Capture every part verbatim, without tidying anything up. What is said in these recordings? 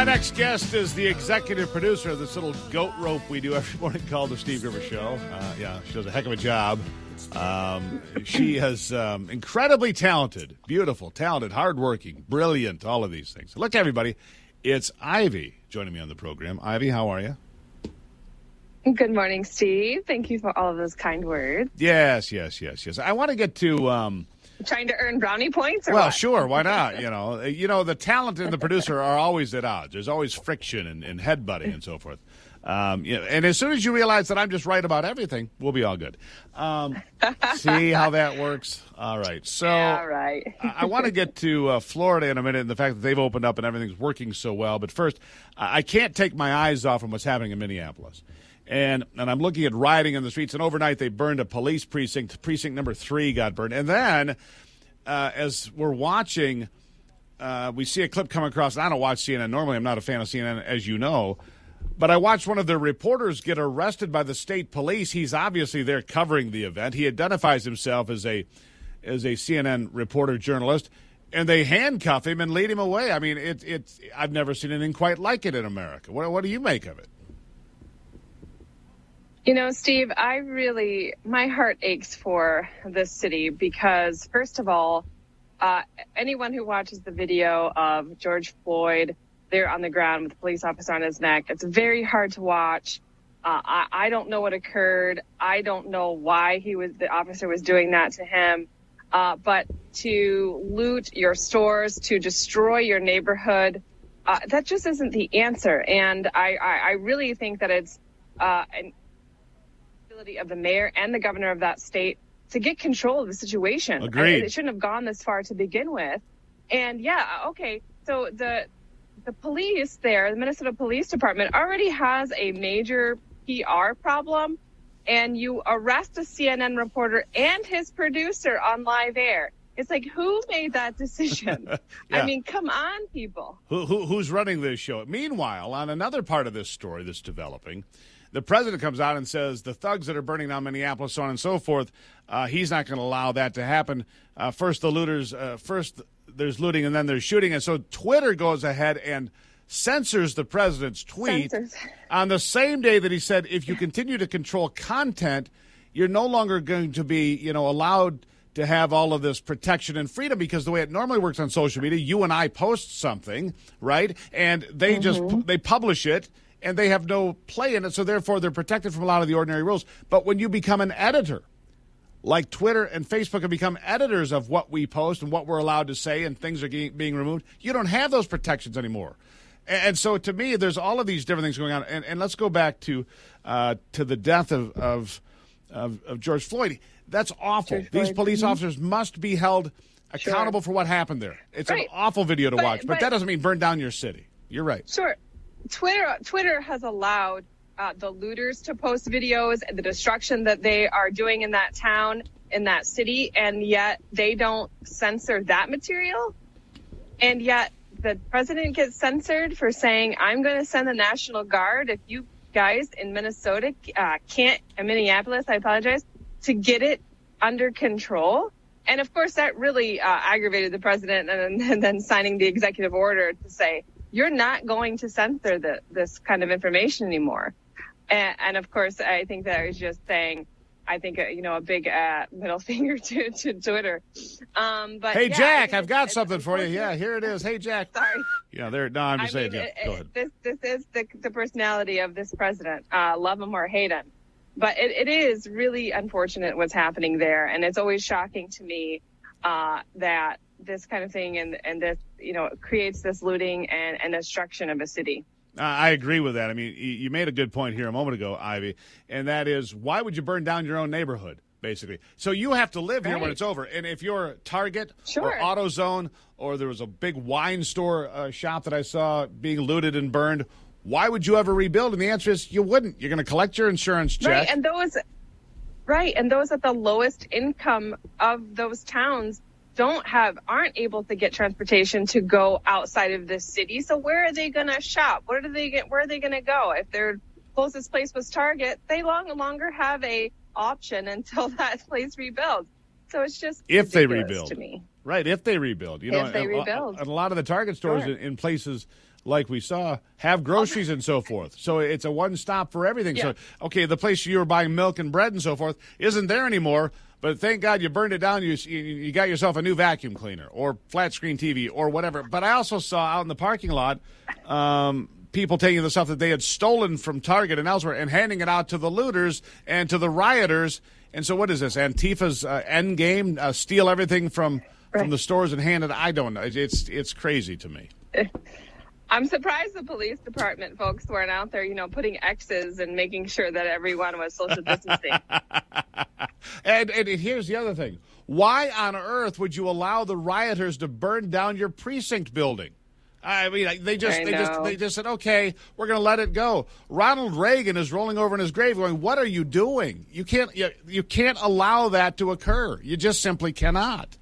next guest is the executive producer of this little goat rope we do every morning called the Steve Rivers Show. Uh, yeah, she does a heck of a job. Um, she is um, incredibly talented, beautiful, talented, hardworking, brilliant, all of these things. Look, everybody, it's Ivy joining me on the program. Ivy, how are you? Good morning, Steve. Thank you for all of those kind words. Yes, yes, yes, yes. I want to get to... Um, Trying to earn brownie points or well, what? sure, why not? You know, you know, the talent and the producer are always at odds. There's always friction and, and headbutting and so forth. Um, you know, and as soon as you realize that I'm just right about everything, we'll be all good. Um, see how that works? All right. So all right. I, I want to get to uh, Florida in a minute and the fact that they've opened up and everything's working so well. But first, I can't take my eyes off from what's happening in Minneapolis. And and I'm looking at rioting in the streets. And overnight, they burned a police precinct. Precinct number three got burned. And then, uh, as we're watching, uh, we see a clip come across. And I don't watch C N N. Normally, I'm not a fan of C N N, as you know. But I watched one of the reporters get arrested by the state police. He's obviously there covering the event. He identifies himself as a as a C N N reporter journalist. And they handcuff him and lead him away. I mean, it, it's I've never seen anything quite like it in America. What, what do you make of it? You know, Steve, I really, my heart aches for this city because, first of all, uh, anyone who watches the video of George Floyd there on the ground with a police officer on his neck, it's very hard to watch. Uh, I, I don't know what occurred. I don't know why he was, the officer was doing that to him. Uh, but to loot your stores, to destroy your neighborhood, uh, that just isn't the answer. And I, I, I really think that it's uh, an of the mayor and the governor of that state to get control of the situation. Agreed. It shouldn't have gone this far to begin with. And yeah, okay. So the the police there, the Minnesota Police Department already has a major P R problem, and you arrest a C N N reporter and his producer on live air. It's like, who made that decision? yeah. I mean, come on, people. Who, who who's running this show? Meanwhile, on another part of this story that's developing, the president comes out and says the thugs that are burning down Minneapolis, so on and so forth, uh, he's not going to allow that to happen. Uh, first, the looters, uh, first there's looting and then there's shooting. And so Twitter goes ahead and censors the president's tweet Censors. on the same day that he said, if you continue to control content, you're no longer going to be, you know, allowed to have all of this protection and freedom, because the way it normally works on social media, you and I post something, right? And they mm-hmm. just, they publish it. And they have no play in it, so therefore they're protected from a lot of the ordinary rules. But when you become an editor, like Twitter and Facebook have become editors of what we post and what we're allowed to say, and things are getting, being removed, you don't have those protections anymore. And, and so to me, there's all of these different things going on. And, and let's go back to uh, to the death of, of, of, of George Floyd. That's awful. George These Floyd. police mm-hmm. officers must be held accountable sure. for what happened there. It's right. an awful video to but, watch, but, but that doesn't mean burn down your city. You're right. Sure. Twitter Twitter has allowed uh, the looters to post videos and the destruction that they are doing in that town, in that city, and yet they don't censor that material. And yet the president gets censored for saying, I'm going to send the National Guard if you guys in Minnesota uh, can't, in Minneapolis, I apologize, to get it under control. And of course, that really uh, aggravated the president, and, and then signing the executive order to say, you're not going to censor the, this kind of information anymore. And, and of course, I think that I was just saying, I think, uh, you know, a big uh, middle finger to, to Twitter. Um, but Hey, yeah, Jack, I've got something for you. Yeah, here it is. Hey, Jack. Sorry. Yeah, there. No, I'm just I saying, mean, yeah, it, go ahead. This, this is the, the personality of this president, uh, love him or hate him. But it, it is really unfortunate what's happening there. And it's always shocking to me uh, that this kind of thing and, and this, you know, creates this looting and, and destruction of a city. Uh, I agree with that. I mean, you made a good point here a moment ago, Ivy, and that is, why would you burn down your own neighborhood, basically? So you have to live here right. when it's over. And if you're Target sure. or AutoZone, or there was a big wine store uh, shop that I saw being looted and burned, why would you ever rebuild? And the answer is you wouldn't. You're going to collect your insurance check. Right, and those, right, and those at the lowest income of those towns don't have, aren't able to get transportation to go outside of this city. So where are they going to shop? Where do they get, where are they going to go? If their closest place was Target, they long, no longer have a option until that place rebuilds. So it's just if they rebuild to me. Right, if they rebuild. You if know, they and, rebuild. And a lot of the Target stores sure. in, in places like we saw, have groceries and so forth. So it's a one-stop for everything. Yeah. So, okay, the place you were buying milk and bread and so forth isn't there anymore, but thank God you burned it down. You, you you got yourself a new vacuum cleaner or flat-screen T V or whatever. But I also saw out in the parking lot um, people taking the stuff that they had stolen from Target and elsewhere and handing it out to the looters and to the rioters. And so what is this, Antifa's uh, end game, uh, steal everything from, right. from the stores and hand it? I don't know. It's, it's crazy to me. I'm surprised the police department folks weren't out there, you know, putting X's and making sure that everyone was social distancing. and, and here's the other thing. Why on earth would you allow the rioters to burn down your precinct building? I mean, they just I they know. just they just said, okay, we're going to let it go. Ronald Reagan is rolling over in his grave, going, "What are you doing? You can't you, you can't allow that to occur. You just simply cannot."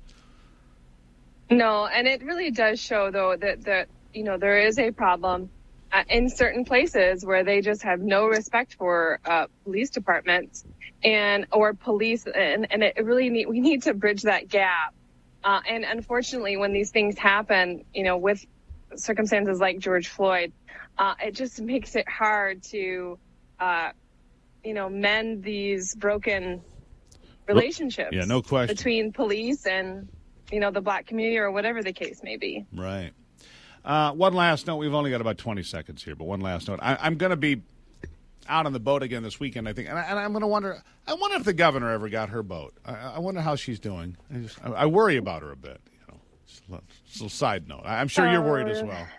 No, and it really does show, though, that that you know there is a problem uh, in certain places where they just have no respect for uh, police departments and or police, and and it really need, we need to bridge that gap. Uh, and unfortunately, when these things happen, you know, with circumstances like George Floyd, uh, it just makes it hard to, uh, you know, mend these broken relationships. Yeah, no question. Between police and, you know, the black community or whatever the case may be. Right. Uh, one last note. We've only got about twenty seconds here, but one last note. I, I'm going to be out on the boat again this weekend, I think, and, I, and I'm going to wonder. I wonder if the governor ever got her boat. I, I wonder how she's doing. I, just, I, I worry about her a bit. Just a little side note. I'm sure you're worried as well.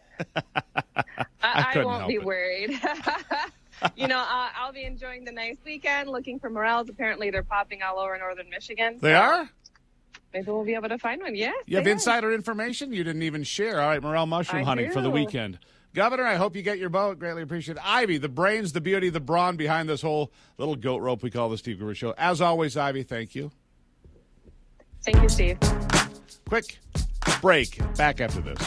I, I, I won't be it. worried. You know, uh, I'll be enjoying the nice weekend, looking for morels. Apparently, they're popping all over northern Michigan. They so are? Maybe we'll be able to find one. Yes. You have they insider information you didn't even share. All right, morel mushroom I hunting do. for the weekend. Governor, I hope you get your boat. Greatly appreciate it. Ivy, the brains, the beauty, the brawn behind this whole little goat rope we call the Steve Gruber Show. As always, Ivy, thank you. Thank you, Steve. Quick break. Back after this.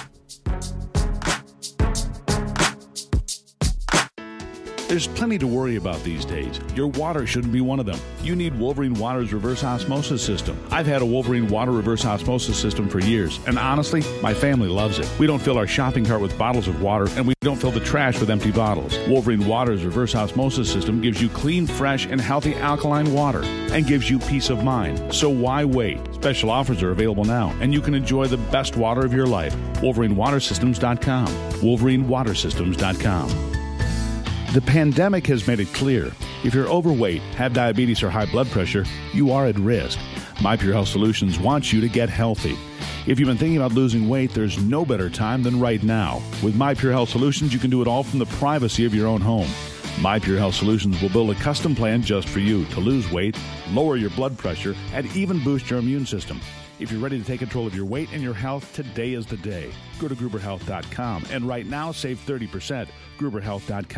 There's plenty to worry about these days. Your water shouldn't be one of them. You need Wolverine Water's reverse osmosis system. I've had a Wolverine Water reverse osmosis system for years, and honestly, my family loves it. We don't fill our shopping cart with bottles of water, and we don't fill the trash with empty bottles. Wolverine Water's reverse osmosis system gives you clean, fresh, and healthy alkaline water, and gives you peace of mind. So why wait? Special offers are available now, and you can enjoy the best water of your life. Wolverine Water Systems dot com. Wolverine Water Systems dot com. The pandemic has made it clear. If you're overweight, have diabetes, or high blood pressure, you are at risk. My Pure Health Solutions wants you to get healthy. If you've been thinking about losing weight, there's no better time than right now. With My Pure Health Solutions, you can do it all from the privacy of your own home. My Pure Health Solutions will build a custom plan just for you to lose weight, lower your blood pressure, and even boost your immune system. If you're ready to take control of your weight and your health, today is the day. Go to Gruber Health dot com and right now save thirty percent. Gruber Health dot com.